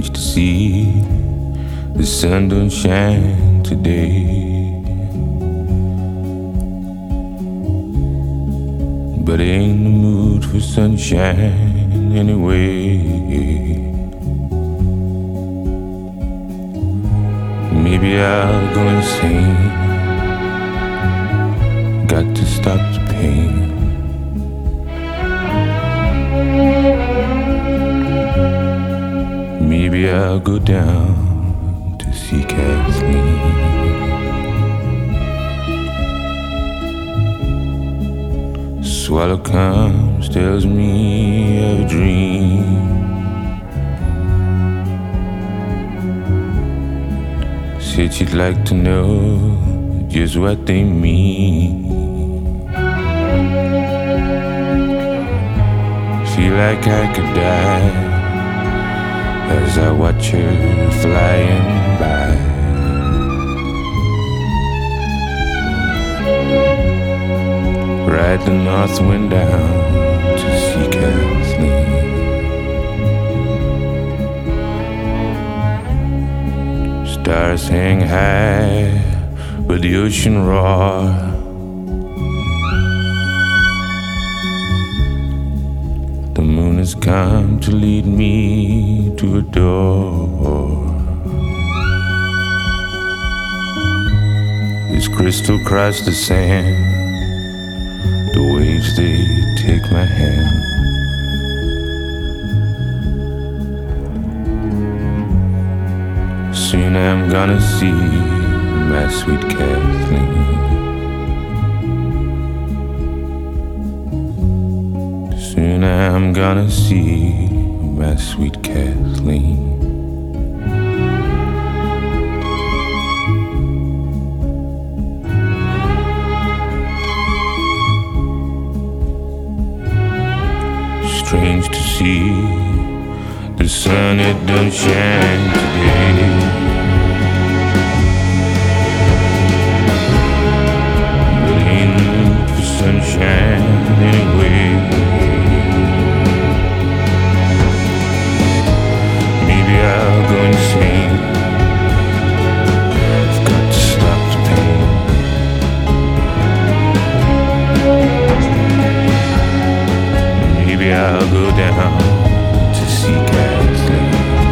strange to see the sun don't shine today, but I ain't in the mood for sunshine anyway. Maybe I'll go insane. Got to stop the pain. Maybe I'll go down to see Kathleen. Swallow comes, tells me of a dream. Said she'd like to know just what they mean. Feel like I could die as I watch her flying by. Ride the north wind down to see Kathleen. Stars hang high where the ocean roar. The moon has come to lead me to a door. This crystal crossed the sand. The waves, they take my hand. Soon I'm gonna see my sweet Kathleen. Soon I'm gonna see my sweet Kathleen. Strange to see the sun, it don't shine today, but ain't no mood for sunshine anyway. Maybe I'll go insane. I've got to stop the pain. Maybe I'll go down to see Kathleen.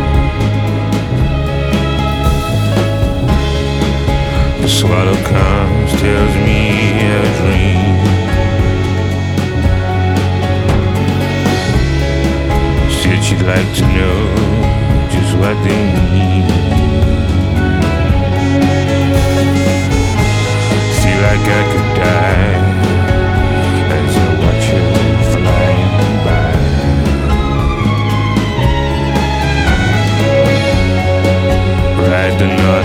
The swallow comes, tells me a dream. Said she'd like to know just what they mean. Feel like I could die as I watch her flying by. Ride the north